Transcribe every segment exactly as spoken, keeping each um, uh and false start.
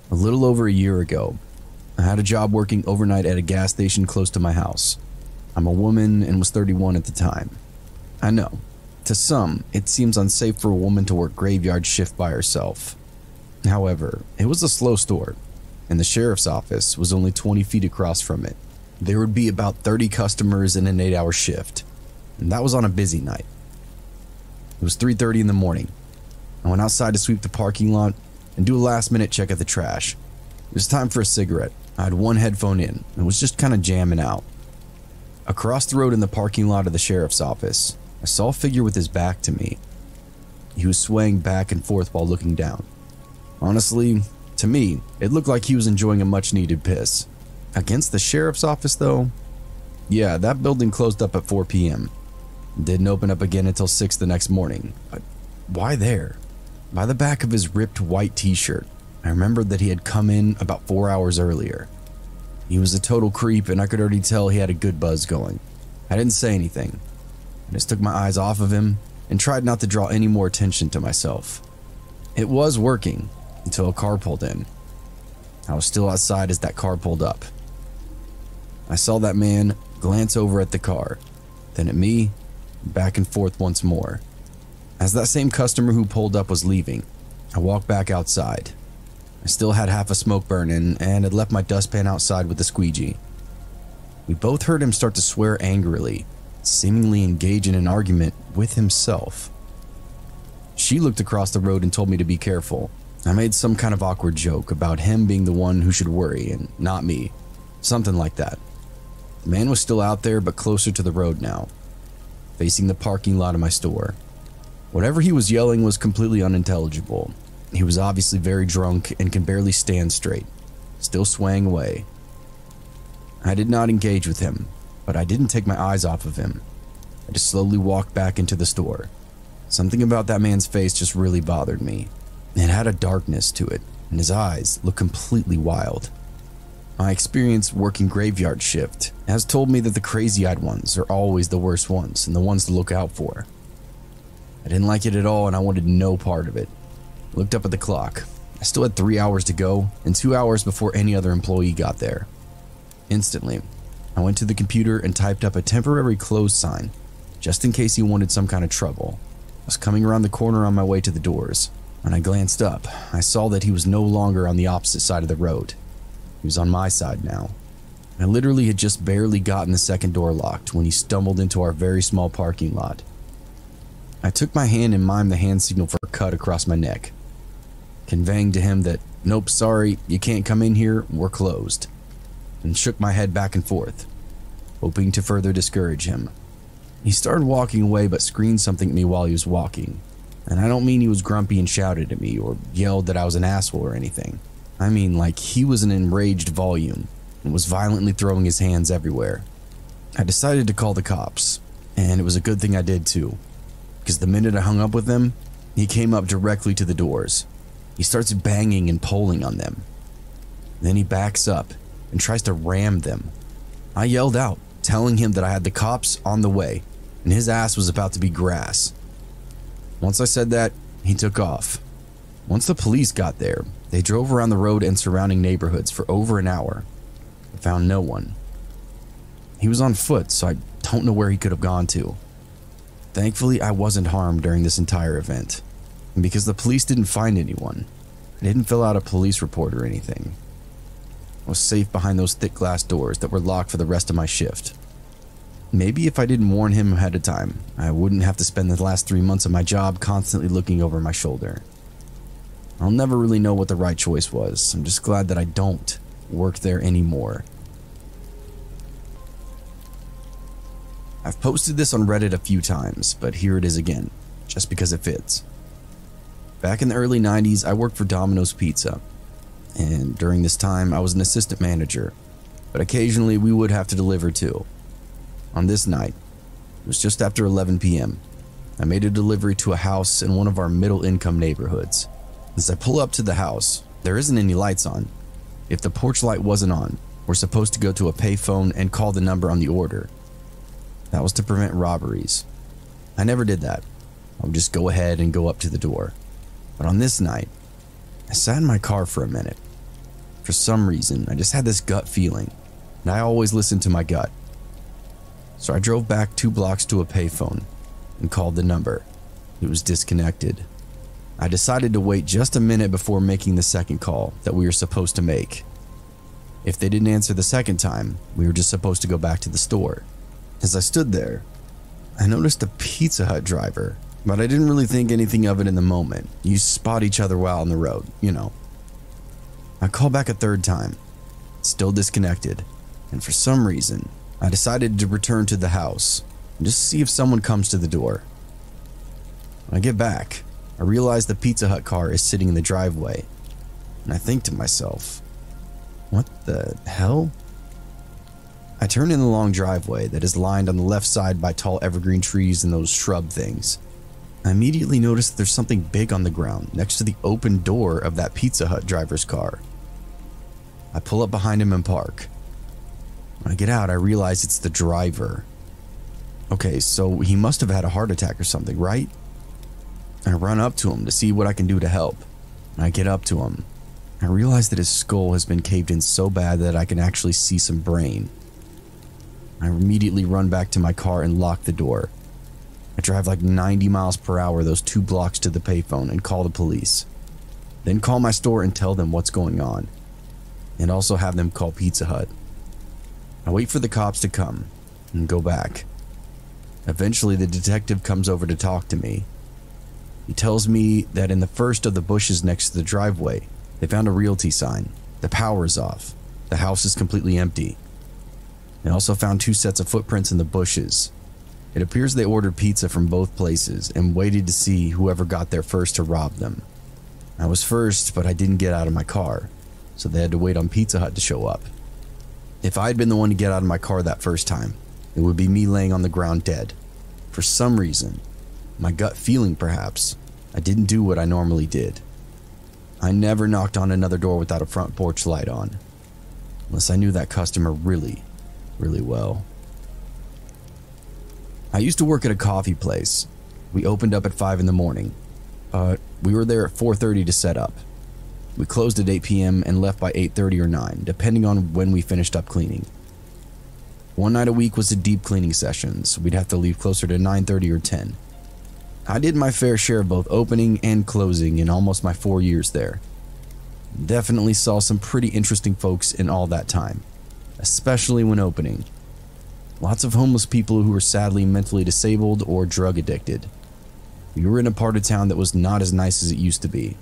A little over a year ago, I had a job working overnight at a gas station close to my house. I'm a woman and was thirty-one at the time. I know, to some, it seems unsafe for a woman to work graveyard shift by herself. However, it was a slow store, and the sheriff's office was only twenty feet across from it. There would be about thirty customers in an eight-hour shift, and that was on a busy night. It was three thirty in the morning. I went outside to sweep the parking lot and do a last-minute check of the trash. It was time for a cigarette. I had one headphone in and was just kind of jamming out. Across the road in the parking lot of the sheriff's office, I saw a figure with his back to me. He was swaying back and forth while looking down. Honestly, to me, it looked like he was enjoying a much-needed piss. Against the sheriff's office, though? Yeah, that building closed up at four p m Didn't open up again until six the next morning. But why there? By the back of his ripped white t-shirt, I remembered that he had come in about four hours earlier. He was a total creep, and I could already tell he had a good buzz going. I didn't say anything. I just took my eyes off of him and tried not to draw any more attention to myself. It was working until a car pulled in. I was still outside as that car pulled up. I saw that man glance over at the car, then at me, back and forth once more. As that same customer who pulled up was leaving, I walked back outside. I still had half a smoke burning and had left my dustpan outside with the squeegee. We both heard him start to swear angrily, seemingly engage in an argument with himself. She looked across the road and told me to be careful. I made some kind of awkward joke about him being the one who should worry and not me. Something like that. The man was still out there, but closer to the road now, facing the parking lot of my store. Whatever he was yelling was completely unintelligible. He was obviously very drunk and can barely stand straight, still swaying away. I did not engage with him, but I didn't take my eyes off of him. I just slowly walked back into the store. Something about that man's face just really bothered me. It had a darkness to it, and his eyes looked completely wild. My experience working graveyard shift has told me that the crazy-eyed ones are always the worst ones and the ones to look out for. I didn't like it at all, and I wanted no part of it. I looked up at the clock. I still had three hours to go and two hours before any other employee got there. Instantly, I went to the computer and typed up a temporary close sign, just in case he wanted some kind of trouble. I was coming around the corner on my way to the doors. When I glanced up, I saw that he was no longer on the opposite side of the road. He was on my side now. I literally had just barely gotten the second door locked when he stumbled into our very small parking lot. I took my hand and mimed the hand signal for a cut across my neck, conveying to him that, nope, sorry, you can't come in here, we're closed, and shook my head back and forth, hoping to further discourage him. He started walking away but screamed something at me while he was walking, and I don't mean he was grumpy and shouted at me or yelled that I was an asshole or anything. I mean like he was an enraged volume and was violently throwing his hands everywhere. I decided to call the cops, and it was a good thing I did too, because the minute I hung up with him, he came up directly to the doors. He starts banging and pulling on them. Then he backs up and tries to ram them. I yelled out, telling him that I had the cops on the way and his ass was about to be grass. Once I said that, he took off. Once the police got there, they drove around the road and surrounding neighborhoods for over an hour, but found no one. He was on foot, so I don't know where he could have gone to. Thankfully, I wasn't harmed during this entire event, and because the police didn't find anyone, I didn't fill out a police report or anything. I was safe behind those thick glass doors that were locked for the rest of my shift. Maybe if I didn't warn him ahead of time, I wouldn't have to spend the last three months of my job constantly looking over my shoulder. I'll never really know what the right choice was. I'm just glad that I don't work there anymore. I've posted this on Reddit a few times, but here it is again, just because it fits. Back in the early nineties, I worked for Domino's Pizza, and during this time, I was an assistant manager, but occasionally we would have to deliver too. On this night, it was just after eleven p m I made a delivery to a house in one of our middle-income neighborhoods. As I pull up to the house, there isn't any lights on. If the porch light wasn't on, we're supposed to go to a payphone and call the number on the order. That was to prevent robberies. I never did that. I would just go ahead and go up to the door. But on this night, I sat in my car for a minute, For some reason, I just had this gut feeling, and I always listened to my gut. So I drove back two blocks to a payphone and called the number. It was disconnected. I decided to wait just a minute before making the second call that we were supposed to make. If they didn't answer the second time, we were just supposed to go back to the store. As I stood there, I noticed a Pizza Hut driver, but I didn't really think anything of it in the moment. You spot each other while on the road, you know. I called back a third time, still disconnected, and for some reason, I decided to return to the house and just see if someone comes to the door. When I get back, I realize the Pizza Hut car is sitting in the driveway, and I think to myself, what the hell? I turn in the long driveway that is lined on the left side by tall evergreen trees and those shrub things. I immediately notice that there's something big on the ground next to the open door of that Pizza Hut driver's car. I pull up behind him and park. When I get out, I realize it's the driver. Okay, so he must have had a heart attack or something, right? I run up to him to see what I can do to help. When I get up to him, I realize that his skull has been caved in so bad that I can actually see some brain. I immediately run back to my car and lock the door. I drive like ninety miles per hour those two blocks to the payphone and call the police. Then call my store and tell them what's going on. And also have them call Pizza Hut. I wait for the cops to come and go back. Eventually the detective comes over to talk to me. He tells me that in the first of the bushes next to the driveway, they found a realty sign. The power is off. The house is completely empty. They also found two sets of footprints in the bushes. It appears they ordered pizza from both places and waited to see whoever got there first to rob them. I was first, but I didn't get out of my car, so they had to wait on Pizza Hut to show up. If I had been the one to get out of my car that first time, it would be me laying on the ground dead. For some reason, my gut feeling perhaps, I didn't do what I normally did. I never knocked on another door without a front porch light on, unless I knew that customer really, really well. I used to work at a coffee place. We opened up at five in the morning. Uh, we were there at four thirty to set up. We closed at eight p m and left by eight thirty or nine, depending on when we finished up cleaning. One night a week was the deep cleaning sessions. We'd have to leave closer to nine thirty or ten. I did my fair share of both opening and closing in almost my four years there. Definitely saw some pretty interesting folks in all that time, especially when opening. Lots of homeless people who were sadly mentally disabled or drug addicted. We were in a part of town that was not as nice as it used to be.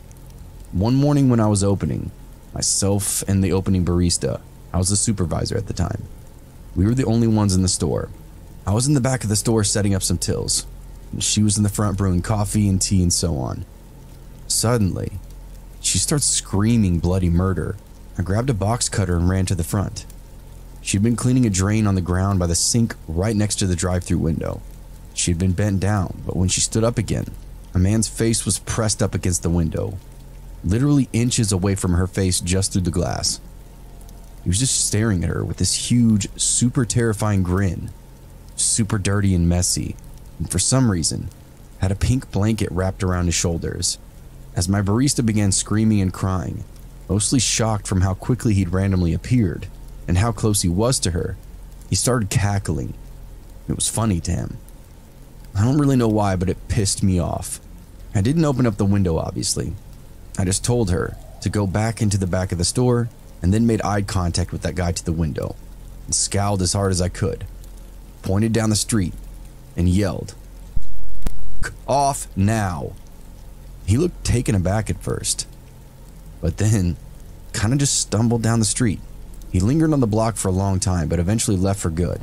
One morning when I was opening, myself and the opening barista, I was the supervisor at the time. We were the only ones in the store. I was in the back of the store setting up some tills. She was in the front brewing coffee and tea and so on. Suddenly, she starts screaming bloody murder. I grabbed a box cutter and ran to the front. She'd been cleaning a drain on the ground by the sink right next to the drive-thru window. She had been bent down, but when she stood up again, a man's face was pressed up against the window, literally inches away from her face just through the glass. He was just staring at her with this huge, super terrifying grin, super dirty and messy, and for some reason, had a pink blanket wrapped around his shoulders. As my barista began screaming and crying, mostly shocked from how quickly he'd randomly appeared and how close he was to her, he started cackling. It was funny to him. I don't really know why, but it pissed me off. I didn't open up the window, obviously. I just told her to go back into the back of the store and then made eye contact with that guy to the window and scowled as hard as I could, pointed down the street and yelled, "F*** off now." He looked taken aback at first, but then kind of just stumbled down the street. He lingered on the block for a long time, but eventually left for good.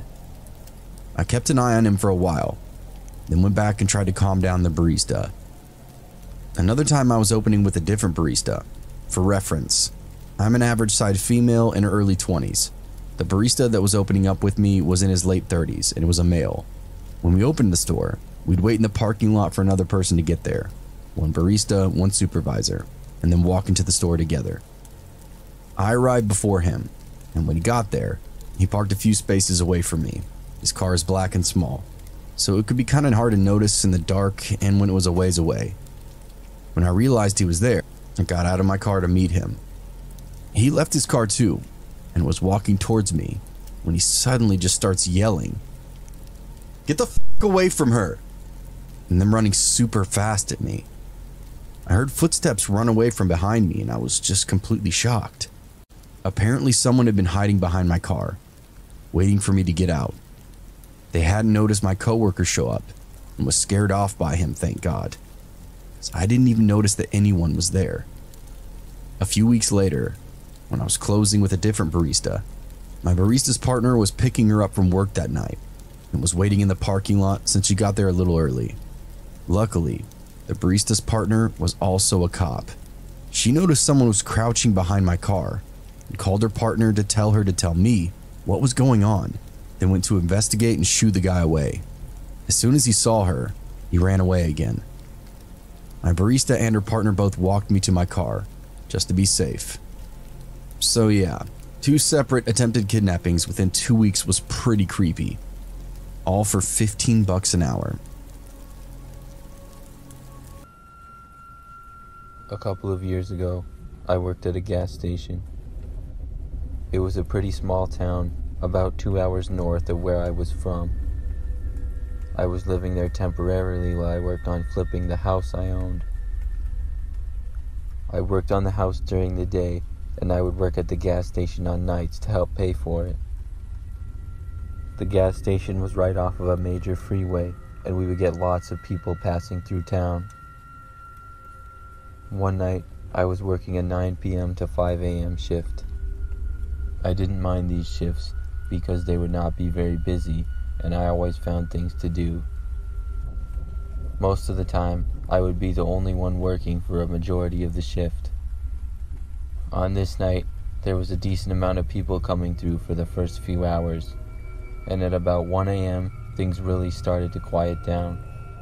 I kept an eye on him for a while, then went back and tried to calm down the barista. Another time I was opening with a different barista. For reference, I'm an average-sized female in her early twenties. The barista that was opening up with me was in his late thirties, and was a male. When we opened the store, we'd wait in the parking lot for another person to get there. One barista, one supervisor, and then walk into the store together. I arrived before him, and when he got there, he parked a few spaces away from me. His car is black and small, so it could be kind of hard to notice in the dark and when it was a ways away. When I realized he was there, I got out of my car to meet him. He left his car too and was walking towards me when he suddenly just starts yelling, "Get the fuck away from her!" and then running super fast at me. I heard footsteps run away from behind me and I was just completely shocked. Apparently someone had been hiding behind my car, waiting for me to get out. They hadn't noticed my coworker show up and was scared off by him, thank God. So I didn't even notice that anyone was there. A few weeks later, when I was closing with a different barista, my barista's partner was picking her up from work that night and was waiting in the parking lot since she got there a little early. Luckily, the barista's partner was also a cop. She noticed someone was crouching behind my car and called her partner to tell her to tell me what was going on, then went to investigate and shoo the guy away. As soon as he saw her, he ran away again. My barista and her partner both walked me to my car, just to be safe. So yeah, two separate attempted kidnappings within two weeks was pretty creepy. All for fifteen bucks an hour. A couple of years ago, I worked at a gas station. It was a pretty small town, about two hours north of where I was from. I was living there temporarily while I worked on flipping the house I owned. I worked on the house during the day, and I would work at the gas station on nights to help pay for it. The gas station was right off of a major freeway, and we would get lots of people passing through town. One night, I was working a nine p.m. to five a.m. shift. I didn't mind these shifts because they would not be very busy, and I always found things to do. Most of the time, I would be the only one working for a majority of the shift. On this night, there was a decent amount of people coming through for the first few hours, and at about one a.m., things really started to quiet down.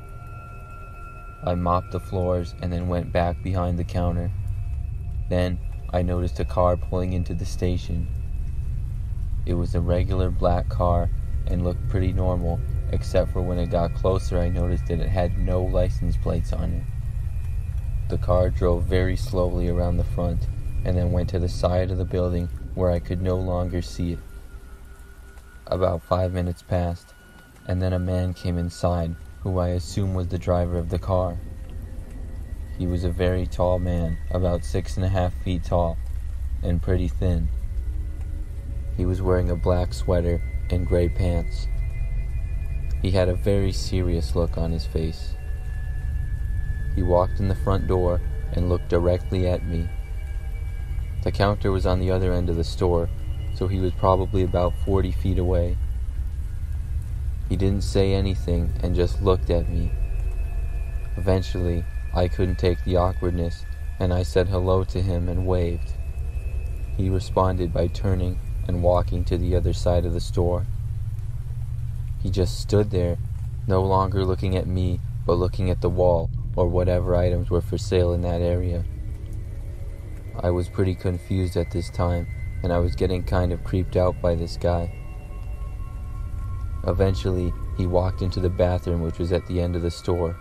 I mopped the floors and then went back behind the counter. Then, I noticed a car pulling into the station. It was a regular black car and looked pretty normal, except for when it got closer I noticed that it had no license plates on it. The car drove very slowly around the front and then went to the side of the building where I could no longer see it. About five minutes passed, and then a man came inside, who I assume was the driver of the car. He was a very tall man, about six and a half feet tall, and pretty thin. He was wearing a black sweater and gray pants. He had a very serious look on his face. He walked in the front door and looked directly at me. The counter was on the other end of the store, so he was probably about forty feet away. He didn't say anything and just looked at me. Eventually, I couldn't take the awkwardness, and I said hello to him and waved. He responded by turning and walking to the other side of the store. He just stood there, no longer looking at me, but looking at the wall or whatever items were for sale in that area. I was pretty confused at this time, and I was getting kind of creeped out by this guy. Eventually, he walked into the bathroom, which was at the end of the store.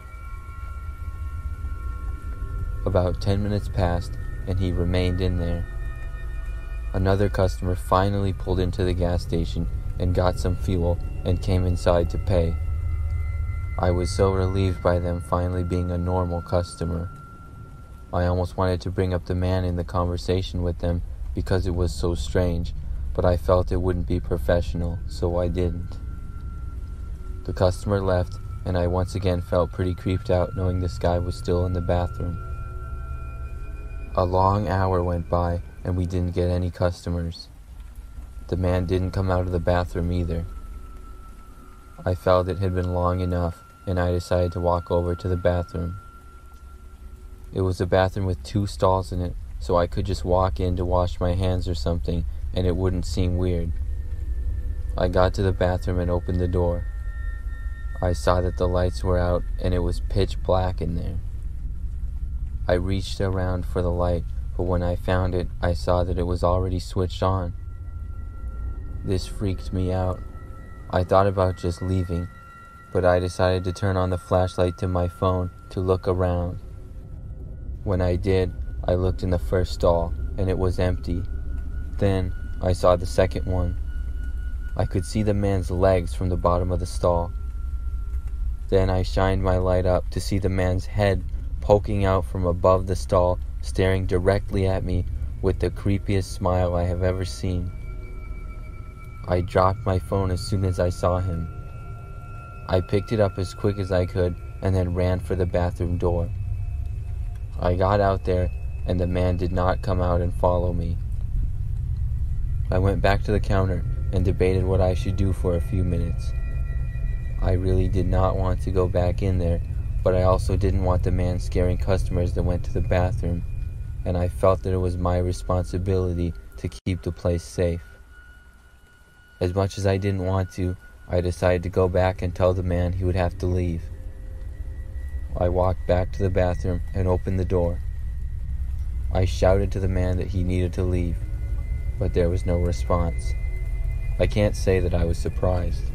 About ten minutes passed, and he remained in there. Another customer finally pulled into the gas station and got some fuel and came inside to pay. I was so relieved by them finally being a normal customer. I almost wanted to bring up the man in the conversation with them because it was so strange, but I felt it wouldn't be professional, so I didn't. The customer left, and I once again felt pretty creeped out knowing this guy was still in the bathroom. A long hour went by, and we didn't get any customers. The man didn't come out of the bathroom either. I felt it had been long enough, and I decided to walk over to the bathroom. It was a bathroom with two stalls in it, so I could just walk in to wash my hands or something, and it wouldn't seem weird. I got to the bathroom and opened the door. I saw that the lights were out, and it was pitch black in there. I reached around for the light, but when I found it, I saw that it was already switched on. This freaked me out. I thought about just leaving, but I decided to turn on the flashlight to my phone to look around. When I did, I looked in the first stall, and it was empty, Then I saw the second one. I could see the man's legs from the bottom of the stall. Then I shined my light up to see the man's head poking out from above the stall, staring directly at me with the creepiest smile I have ever seen. I dropped my phone as soon as I saw him. I picked it up as quick as I could and then ran for the bathroom door. I got out there and the man did not come out and follow me. I went back to the counter and debated what I should do for a few minutes. I really did not want to go back in there, but I also didn't want the man scaring customers that went to the bathroom, and I felt that it was my responsibility to keep the place safe. As much as I didn't want to, I decided to go back and tell the man he would have to leave. I walked back to the bathroom and opened the door. I shouted to the man that he needed to leave, but there was no response. I can't say that I was surprised.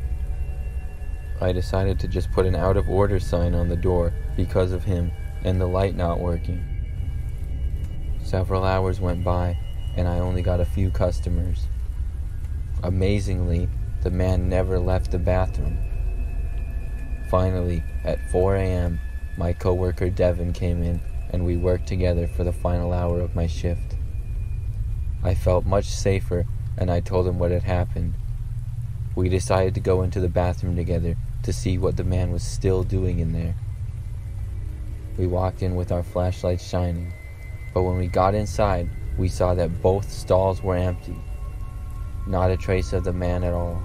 I decided to just put an out of order sign on the door because of him and the light not working. Several hours went by and I only got a few customers. Amazingly, the man never left the bathroom. Finally, at four a.m., my coworker Devin came in and we worked together for the final hour of my shift. I felt much safer and I told him what had happened. We decided to go into the bathroom together to see what the man was still doing in there. We walked in with our flashlights shining, but when we got inside, we saw that both stalls were empty. Not a trace of the man at all.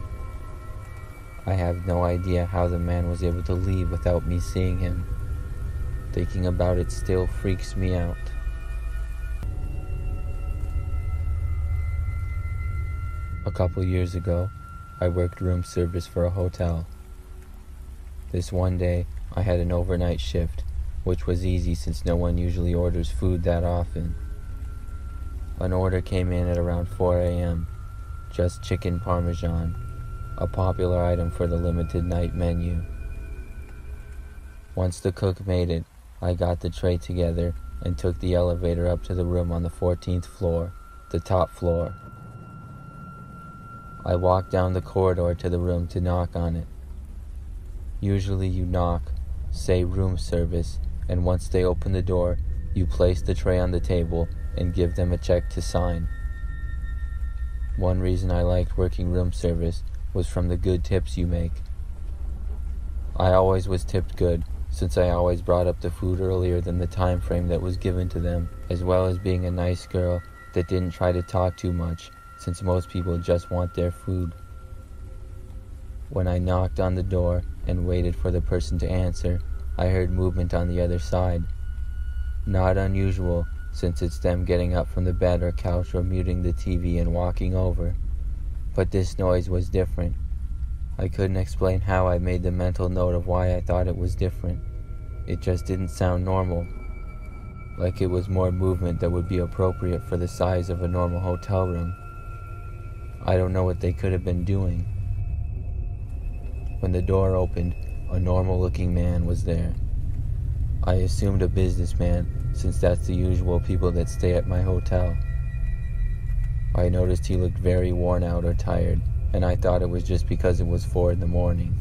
I have no idea how the man was able to leave without me seeing him. Thinking about it still freaks me out. A couple years ago, I worked room service for a hotel. This one day, I had an overnight shift, which was easy since no one usually orders food that often. An order came in at around four a.m., just chicken parmesan, a popular item for the limited night menu. Once the cook made it, I got the tray together and took the elevator up to the room on the fourteenth floor, the top floor. I walked down the corridor to the room to knock on it. Usually you knock, say room service, and once they open the door, you place the tray on the table and give them a check to sign. One reason I liked working room service was from the good tips you make. I always was tipped good, since I always brought up the food earlier than the time frame that was given to them, as well as being a nice girl that didn't try to talk too much, since most people just want their food. When I knocked on the door and waited for the person to answer, I heard movement on the other side. Not unusual, since it's them getting up from the bed or couch or muting the T V and walking over. But this noise was different. I couldn't explain how I made the mental note of why I thought it was different. It just didn't sound normal. Like it was more movement that would be appropriate for the size of a normal hotel room. I don't know what they could have been doing. When the door opened, a normal-looking man was there. I assumed a businessman, since that's the usual people that stay at my hotel. I noticed he looked very worn out or tired, and I thought it was just because it was four in the morning.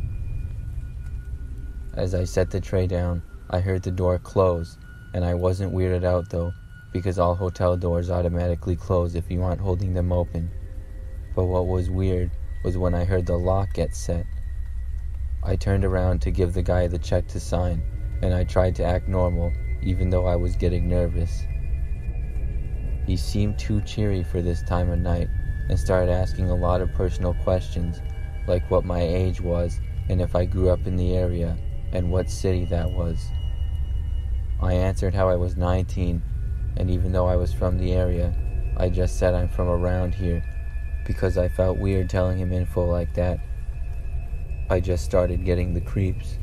As I set the tray down, I heard the door close, and I wasn't weirded out though, because all hotel doors automatically close if you aren't holding them open. But what was weird was when I heard the lock get set. I turned around to give the guy the check to sign, and I tried to act normal, even though I was getting nervous. He seemed too cheery for this time of night, and started asking a lot of personal questions, like what my age was, and if I grew up in the area, and what city that was. I answered how I was nineteen, and even though I was from the area, I just said I'm from around here, because I felt weird telling him info like that. I just started getting the creeps.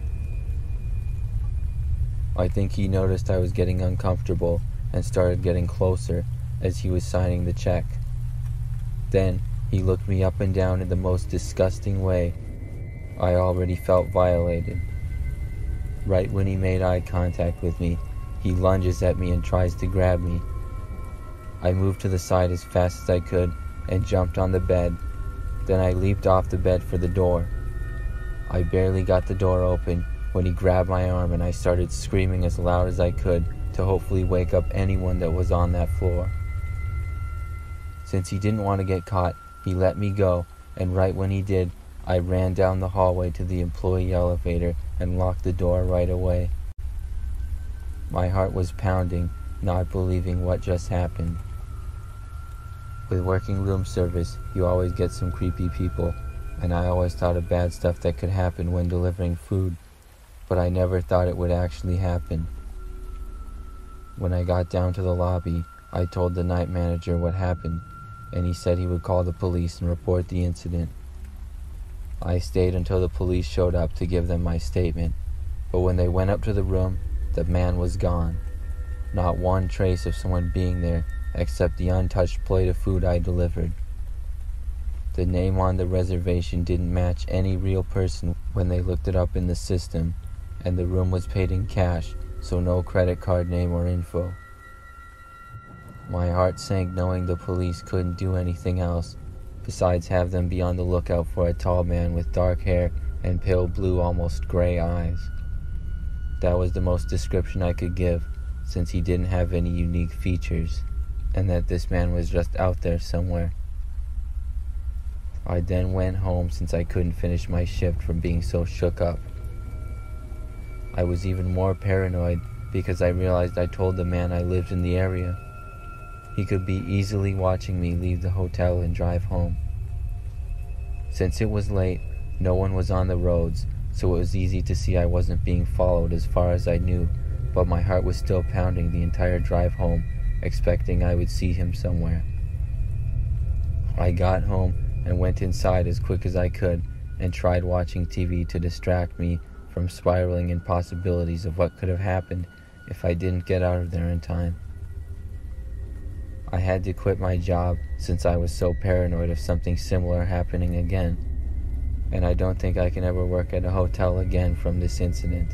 I think he noticed I was getting uncomfortable and started getting closer as he was signing the check. Then he looked me up and down in the most disgusting way. I already felt violated. Right when he made eye contact with me, he lunges at me and tries to grab me. I moved to the side as fast as I could and jumped on the bed. Then I leaped off the bed for the door. I barely got the door open when he grabbed my arm and I started screaming as loud as I could to hopefully wake up anyone that was on that floor. Since he didn't want to get caught, he let me go, and right when he did, I ran down the hallway to the employee elevator and locked the door right away. My heart was pounding, not believing what just happened. With working room service, you always get some creepy people, and I always thought of bad stuff that could happen when delivering food, but I never thought it would actually happen. When I got down to the lobby, I told the night manager what happened, and he said he would call the police and report the incident. I stayed until the police showed up to give them my statement, but when they went up to the room, the man was gone. Not one trace of someone being there, except the untouched plate of food I delivered. The name on the reservation didn't match any real person when they looked it up in the system, and the room was paid in cash, so no credit card name or info. My heart sank knowing the police couldn't do anything else, besides have them be on the lookout for a tall man with dark hair and pale blue, almost gray eyes. That was the most description I could give, since he didn't have any unique features, and that this man was just out there somewhere. I then went home since I couldn't finish my shift from being so shook up. I was even more paranoid because I realized I told the man I lived in the area. He could be easily watching me leave the hotel and drive home. Since it was late, no one was on the roads, so it was easy to see I wasn't being followed as far as I knew, but my heart was still pounding the entire drive home, expecting I would see him somewhere. I got home and went inside as quick as I could and tried watching T V to distract me from spiraling in possibilities of what could have happened if I didn't get out of there in time. I had to quit my job since I was so paranoid of something similar happening again, and I don't think I can ever work at a hotel again from this incident.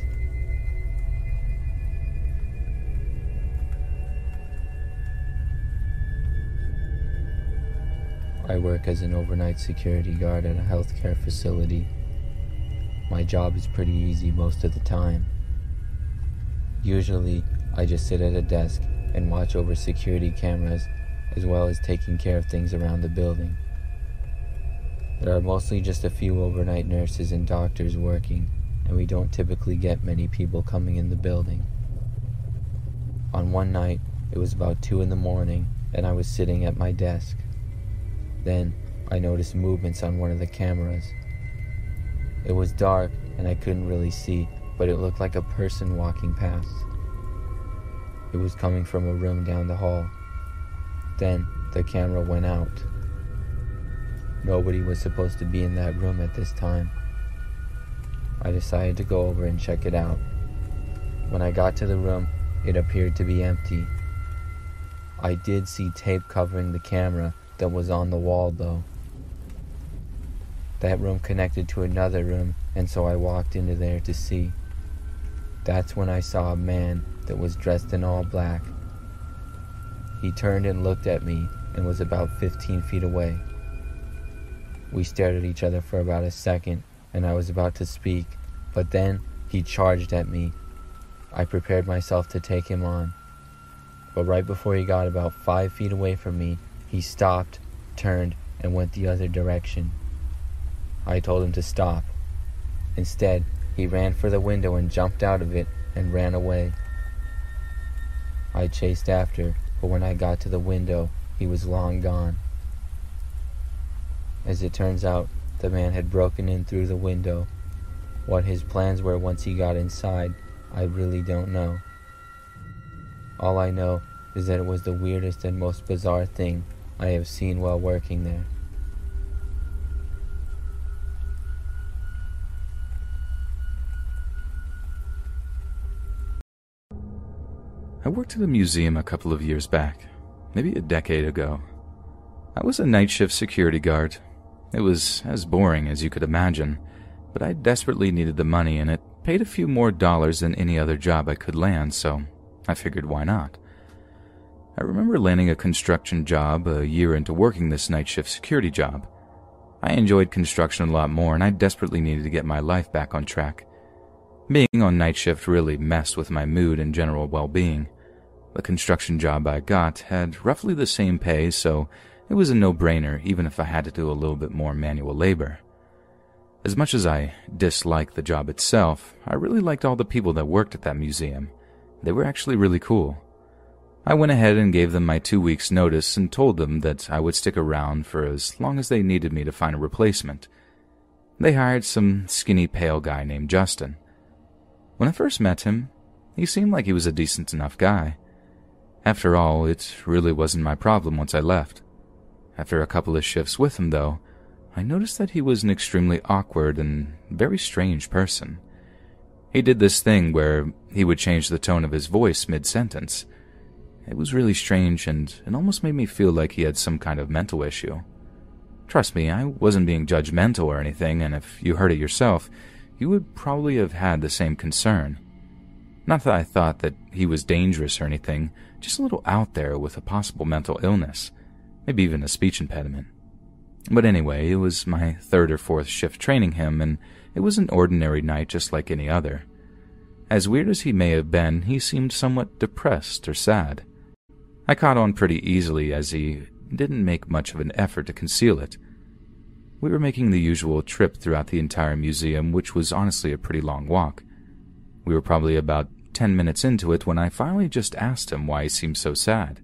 I work as an overnight security guard at a healthcare facility. My job is pretty easy most of the time. Usually, I just sit at a desk and watch over security cameras, as well as taking care of things around the building. There are mostly just a few overnight nurses and doctors working, and we don't typically get many people coming in the building. On one night, it was about two in the morning, and I was sitting at my desk. Then, I noticed movements on one of the cameras. It was dark, and I couldn't really see, but it looked like a person walking past. It was coming from a room down the hall. Then, the camera went out. Nobody was supposed to be in that room at this time. I decided to go over and check it out. When I got to the room, it appeared to be empty. I did see tape covering the camera that was on the wall, though. That room connected to another room, and so I walked into there to see. That's when I saw a man that was dressed in all black. He turned and looked at me and was about fifteen feet away. We stared at each other for about a second, and I was about to speak, but then he charged at me. I prepared myself to take him on. But right before he got about five feet away from me, he stopped, turned, and went the other direction. I told him to stop. Instead, he ran for the window and jumped out of it and ran away. I chased after, but when I got to the window, he was long gone. As it turns out, the man had broken in through the window. What his plans were once he got inside, I really don't know. All I know is that it was the weirdest and most bizarre thing I have seen while working there. I worked at a museum a couple of years back, maybe a decade ago. I was a night shift security guard. It was as boring as you could imagine, but I desperately needed the money and it paid a few more dollars than any other job I could land, so I figured why not. I remember landing a construction job a year into working this night shift security job. I enjoyed construction a lot more, and I desperately needed to get my life back on track. Being on night shift really messed with my mood and general well-being. The construction job I got had roughly the same pay, so it was a no-brainer even if I had to do a little bit more manual labor. As much as I disliked the job itself, I really liked all the people that worked at that museum. They were actually really cool. I went ahead and gave them my two weeks' notice and told them that I would stick around for as long as they needed me to find a replacement. They hired some skinny pale guy named Justin. When I first met him, he seemed like he was a decent enough guy. After all, it really wasn't my problem once I left. After a couple of shifts with him, though, I noticed that he was an extremely awkward and very strange person. He did this thing where he would change the tone of his voice mid-sentence. It was really strange, and it almost made me feel like he had some kind of mental issue. Trust me, I wasn't being judgmental or anything, and if you heard it yourself, you would probably have had the same concern. Not that I thought that he was dangerous or anything, just a little out there with a possible mental illness, maybe even a speech impediment. But anyway, it was my third or fourth shift training him, and it was an ordinary night just like any other. As weird as he may have been, he seemed somewhat depressed or sad. I caught on pretty easily as he didn't make much of an effort to conceal it. We were making the usual trip throughout the entire museum, which was honestly a pretty long walk. We were probably about ten minutes into it when I finally just asked him why he seemed so sad.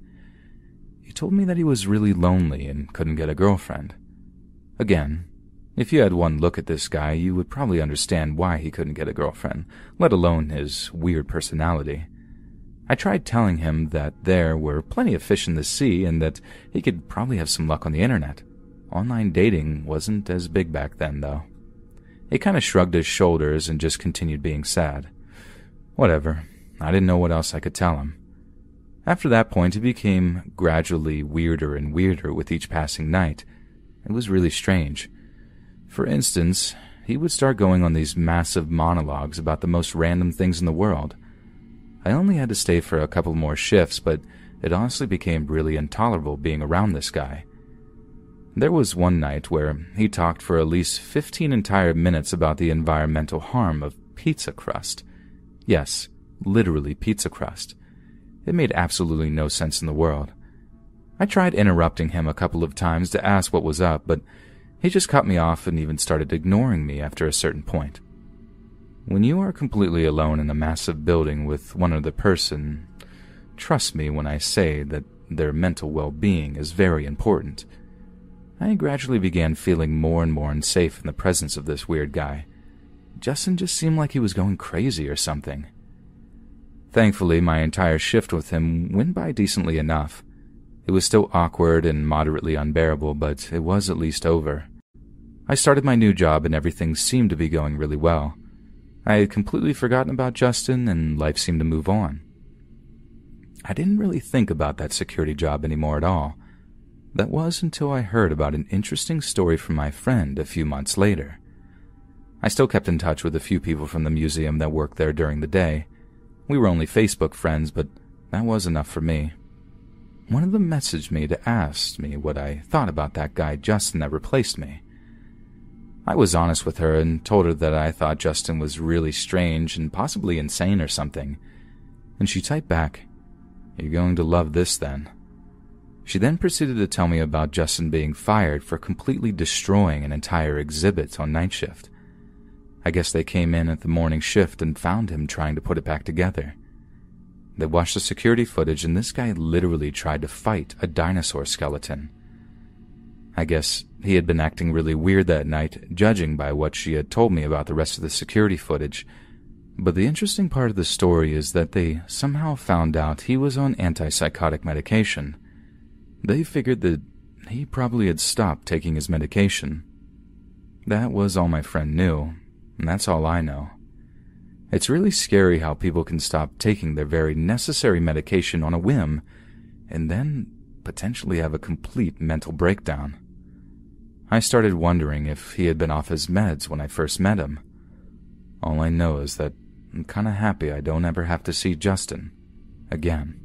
He told me that he was really lonely and couldn't get a girlfriend. Again, if you had one look at this guy, you would probably understand why he couldn't get a girlfriend, let alone his weird personality. I tried telling him that there were plenty of fish in the sea and that he could probably have some luck on the internet. Online dating wasn't as big back then, though. He kind of shrugged his shoulders and just continued being sad. Whatever, I didn't know what else I could tell him. After that point, it became gradually weirder and weirder with each passing night. It was really strange. For instance, he would start going on these massive monologues about the most random things in the world. I only had to stay for a couple more shifts, but it honestly became really intolerable being around this guy. There was one night where he talked for at least fifteen entire minutes about the environmental harm of pizza crust. Yes, literally pizza crust. It made absolutely no sense in the world. I tried interrupting him a couple of times to ask what was up, but he just cut me off and even started ignoring me after a certain point. When you are completely alone in a massive building with one other person, trust me when I say that their mental well-being is very important. I gradually began feeling more and more unsafe in the presence of this weird guy. Justin just seemed like he was going crazy or something. Thankfully, my entire shift with him went by decently enough. It was still awkward and moderately unbearable, but it was at least over. I started my new job and everything seemed to be going really well. I had completely forgotten about Justin and life seemed to move on. I didn't really think about that security job anymore at all. That was until I heard about an interesting story from my friend a few months later. I still kept in touch with a few people from the museum that worked there during the day. We were only Facebook friends, but that was enough for me. One of them messaged me to ask me what I thought about that guy Justin that replaced me. I was honest with her and told her that I thought Justin was really strange and possibly insane or something. And she typed back, "You're going to love this then." She then proceeded to tell me about Justin being fired for completely destroying an entire exhibit on night shift. I guess they came in at the morning shift and found him trying to put it back together. They watched the security footage and this guy literally tried to fight a dinosaur skeleton. I guess he had been acting really weird that night, judging by what she had told me about the rest of the security footage. But the interesting part of the story is that they somehow found out he was on antipsychotic medication. They figured that he probably had stopped taking his medication. That was all my friend knew, and that's all I know. It's really scary how people can stop taking their very necessary medication on a whim, and then potentially have a complete mental breakdown. I started wondering if he had been off his meds when I first met him. All I know is that I'm kinda happy I don't ever have to see Justin again.